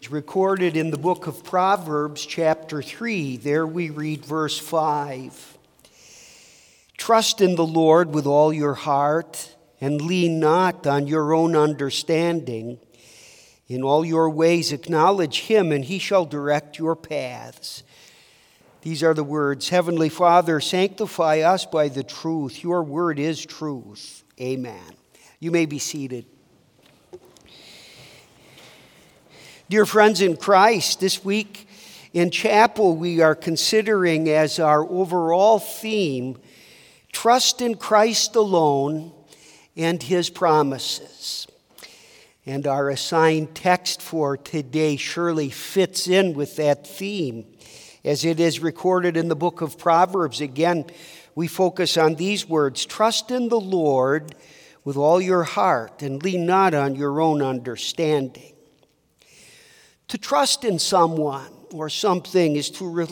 It's recorded in the book of Proverbs, chapter 3. There we read verse 5. Trust in the Lord with all your heart, and lean not on your own understanding. In all your ways acknowledge him, and he shall direct your paths. These are the words. Heavenly Father, sanctify us by the truth. Your word is truth. Amen. You may be seated. Dear friends in Christ, this week in chapel we are considering as our overall theme, trust in Christ alone and his promises. And our assigned text for today surely fits in with that theme, as it is recorded in the book of Proverbs. Again, we focus on these words, trust in the Lord with all your heart and lean not on your own understanding. To trust in someone or something is to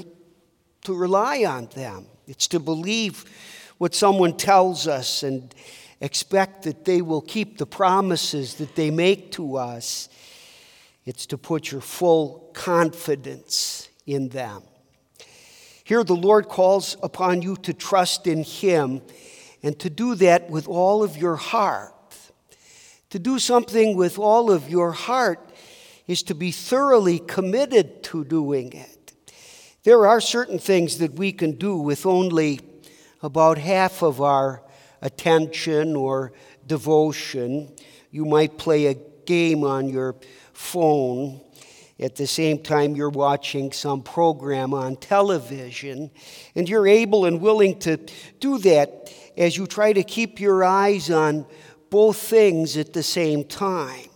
rely on them. It's to believe what someone tells us and expect that they will keep the promises that they make to us. It's to put your full confidence in them. Here the Lord calls upon you to trust in him and to do that with all of your heart. To do something with all of your heart is to be thoroughly committed to doing it. There are certain things that we can do with only about half of our attention or devotion. You might play a game on your phone at the same time you're watching some program on television, and you're able and willing to do that as you try to keep your eyes on both things at the same time.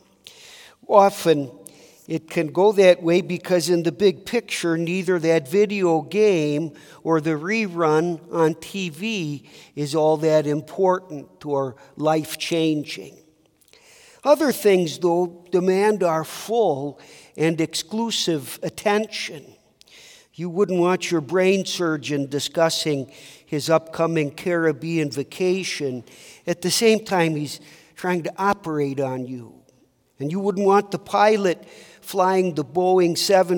Often, it can go that way because in the big picture, neither that video game or the rerun on TV is all that important or life-changing. Other things, though, demand our full and exclusive attention. You wouldn't want your brain surgeon discussing his upcoming Caribbean vacation at the same time he's trying to operate on you. And you wouldn't want the pilot flying the Boeing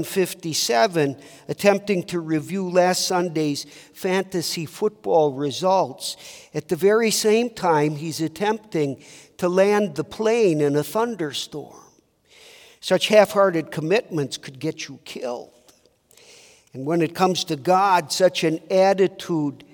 757, attempting to review last Sunday's fantasy football results at the very same time he's attempting to land the plane in a thunderstorm. Such half-hearted commitments could get you killed. And when it comes to God, such an attitude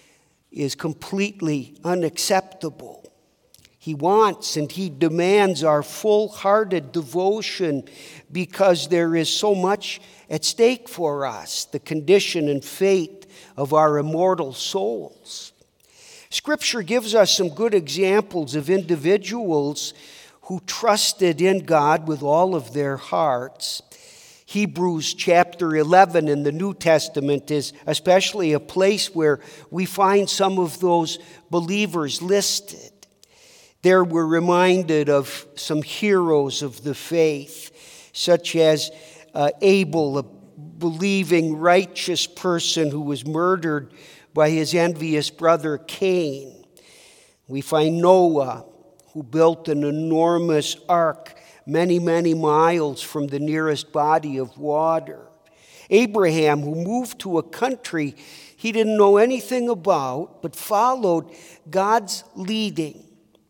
is completely unacceptable. He wants and he demands our full-hearted devotion because there is so much at stake for us, the condition and fate of our immortal souls. Scripture gives us some good examples of individuals who trusted in God with all of their hearts. Hebrews chapter 11 in the New Testament is especially a place where we find some of those believers listed. There we're reminded of some heroes of the faith, such as Abel, a believing, righteous person who was murdered by his envious brother Cain. We find Noah, who built an enormous ark many, many miles from the nearest body of water. Abraham, who moved to a country he didn't know anything about, but followed God's leading.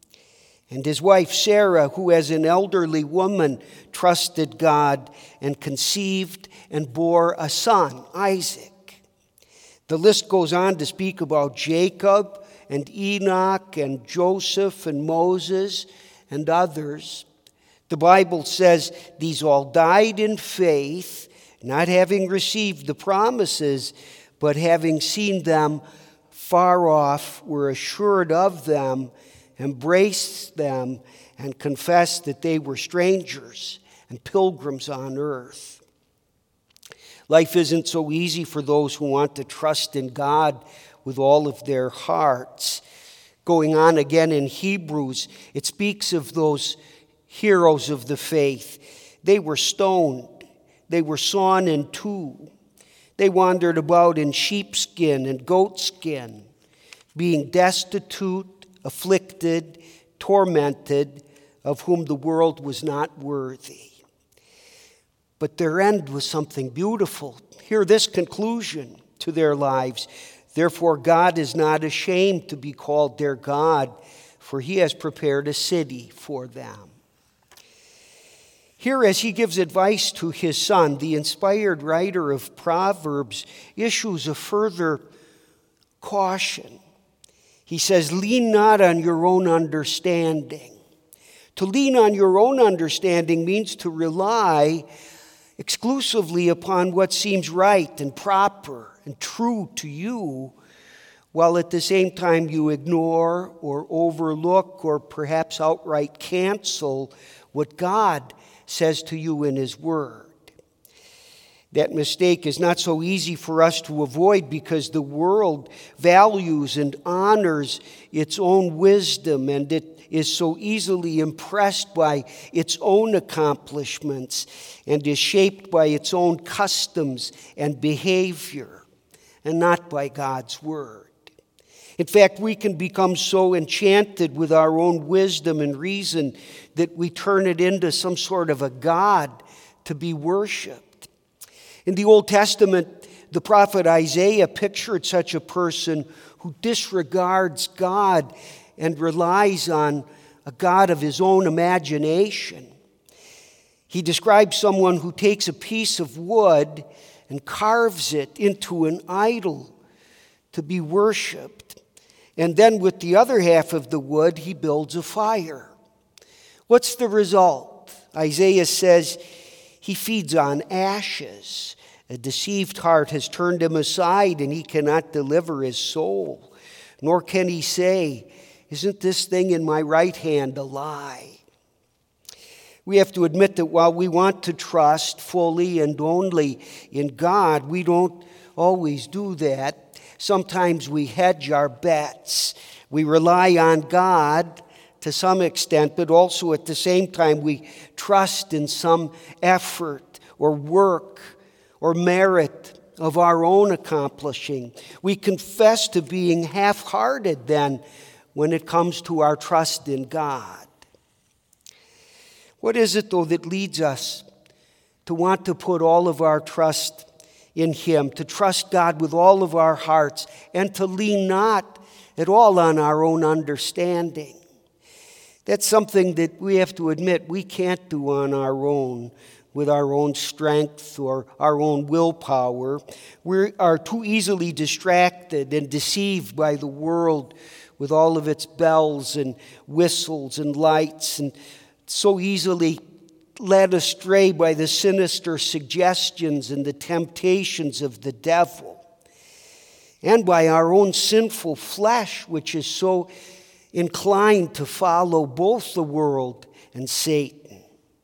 And his wife Sarah, who as an elderly woman trusted God and conceived and bore a son, Isaac. The list goes on to speak about Jacob and Enoch and Joseph and Moses and others. The Bible says these all died in faith, not having received the promises, but having seen them far off, were assured of them, embraced them, and confessed that they were strangers and pilgrims on earth. Life isn't so easy for those who want to trust in God with all of their hearts. Going on again in Hebrews, it speaks of those heroes of the faith. They were stoned. They were sawn in two. They wandered about in sheepskin and goatskin, being destitute, afflicted, tormented, of whom the world was not worthy. But their end was something beautiful. Hear this conclusion to their lives. Therefore, God is not ashamed to be called their God, for he has prepared a city for them. Here, as he gives advice to his son, the inspired writer of Proverbs issues a further caution. He says, lean not on your own understanding. To lean on your own understanding means to rely exclusively upon what seems right and proper and true to you, while at the same time you ignore or overlook or perhaps outright cancel what God says to you in his word. That mistake is not so easy for us to avoid because the world values and honors its own wisdom, and it is so easily impressed by its own accomplishments and is shaped by its own customs and behavior, and not by God's word. In fact, we can become so enchanted with our own wisdom and reason that we turn it into some sort of a god to be worshipped. In the Old Testament, the prophet Isaiah pictured such a person who disregards God and relies on a god of his own imagination. He describes someone who takes a piece of wood and carves it into an idol to be worshipped. And then with the other half of the wood, he builds a fire. What's the result? Isaiah says he feeds on ashes. A deceived heart has turned him aside, and he cannot deliver his soul. Nor can he say, isn't this thing in my right hand a lie? We have to admit that while we want to trust fully and only in God, we don't always do that. Sometimes we hedge our bets. We rely on God to some extent, but also at the same time we trust in some effort or work or merit of our own accomplishing. We confess to being half-hearted then when it comes to our trust in God. What is it, though, that leads us to want to put all of our trust in him, to trust God with all of our hearts, and to lean not at all on our own understanding? That's something that we have to admit we can't do on our own, with our own strength or our own willpower. We are too easily distracted and deceived by the world with all of its bells and whistles and lights, and so easily led astray by the sinister suggestions and the temptations of the devil, and by our own sinful flesh, which is so inclined to follow both the world and Satan.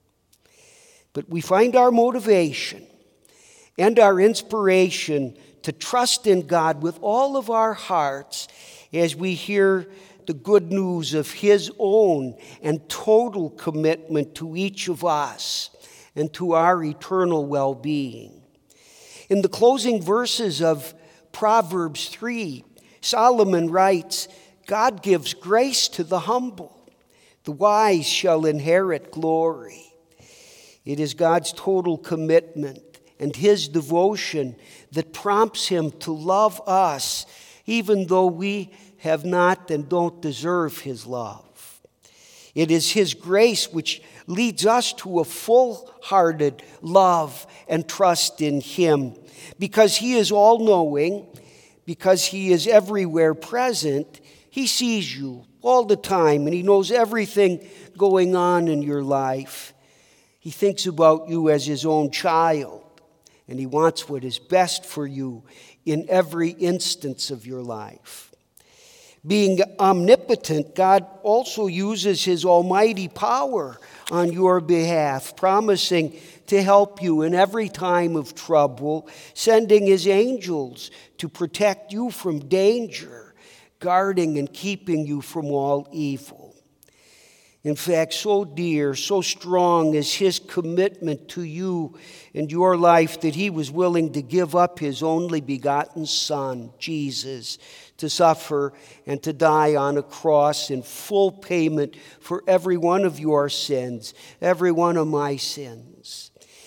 But we find our motivation and our inspiration to trust in God with all of our hearts as we hear the good news of his own and total commitment to each of us and to our eternal well-being. In the closing verses of Proverbs 3, Solomon writes, God gives grace to the humble. The wise shall inherit glory. It is God's total commitment and his devotion that prompts him to love us, even though we have not and don't deserve his love. It is his grace which leads us to a full-hearted love and trust in him, because he is all-knowing, because he is everywhere present. He sees you all the time, and he knows everything going on in your life. He thinks about you as his own child, and he wants what is best for you in every instance of your life. Being omnipotent, God also uses his almighty power on your behalf, promising to help you in every time of trouble, sending his angels to protect you from danger, guarding and keeping you from all evil. In fact, so dear, so strong is his commitment to you and your life that he was willing to give up his only begotten Son, Jesus, to suffer and to die on a cross in full payment for every one of your sins, every one of my sins.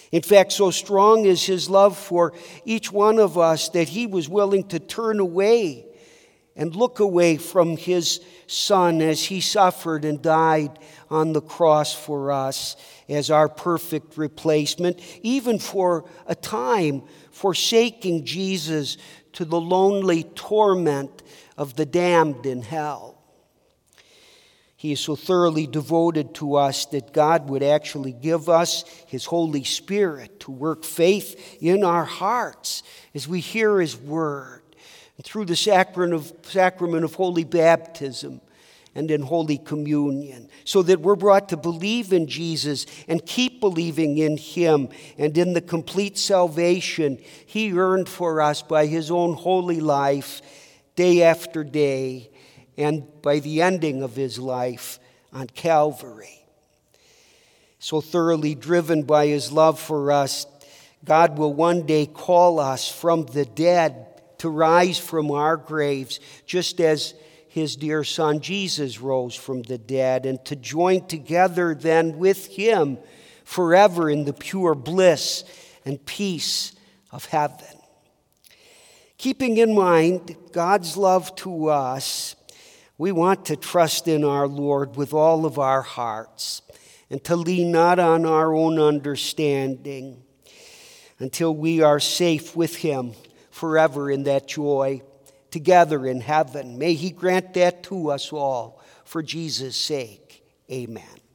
In fact, so strong is his love for each one of us that he was willing to turn away and look away from his Son as he suffered and died on the cross for us as our perfect replacement, even for a time forsaking Jesus to the lonely torment of the damned in hell. He is so thoroughly devoted to us that God would actually give us his Holy Spirit to work faith in our hearts as we hear his word. And through the sacrament of holy baptism and in Holy Communion, so that we're brought to believe in Jesus and keep believing in him and in the complete salvation he earned for us by his own holy life, day after day, and by the ending of his life on Calvary. So thoroughly driven by his love for us, God will one day call us from the dead to rise from our graves, just as his dear Son Jesus rose from the dead, and to join together then with him forever in the pure bliss and peace of heaven. Keeping in mind God's love to us, we want to trust in our Lord with all of our hearts and to lean not on our own understanding until we are safe with him forever in that joy together in heaven. May he grant that to us all for Jesus' sake. Amen.